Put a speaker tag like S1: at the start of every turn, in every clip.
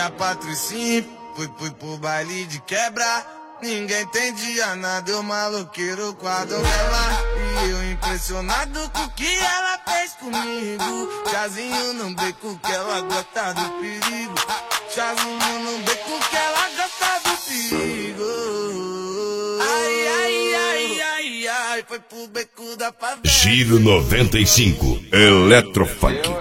S1: a Patricinha, fui pro baile de quebra. Ninguém entendia nada, eu maloqueiro com a donzela. E eu impressionado com o que ela fez comigo. Chazinho no beco que ela gosta do perigo. Chazinho no beco que ela gosta do perigo. Ai, ai, ai, ai, ai, foi pro beco da favela.
S2: Giro 95, Eletrofunk.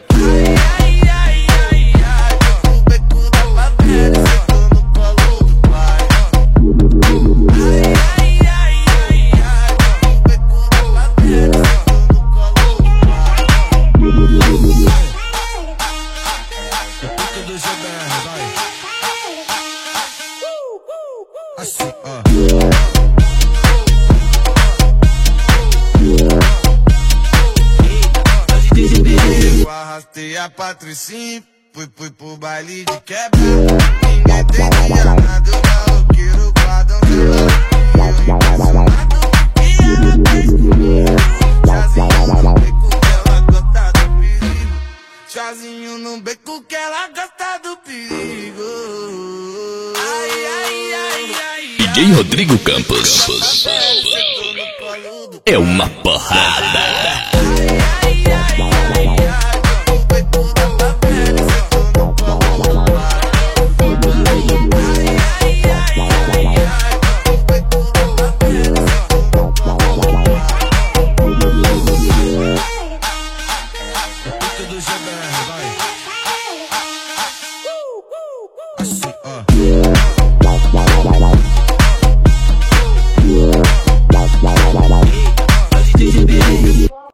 S1: Assim, eu arrastei a Patricinha, fui pro baile de quebra. Ninguém entendia nada, eu maloqueiro com a donzela. E eu impressionado com o que ela fez comigo. Chazinho no beco que ela gosta do perigo. Chazinho no beco que ela gosta do perigo. Ai, ai, ai, ai.
S2: DJ Rodrigo Campos. É uma porrada.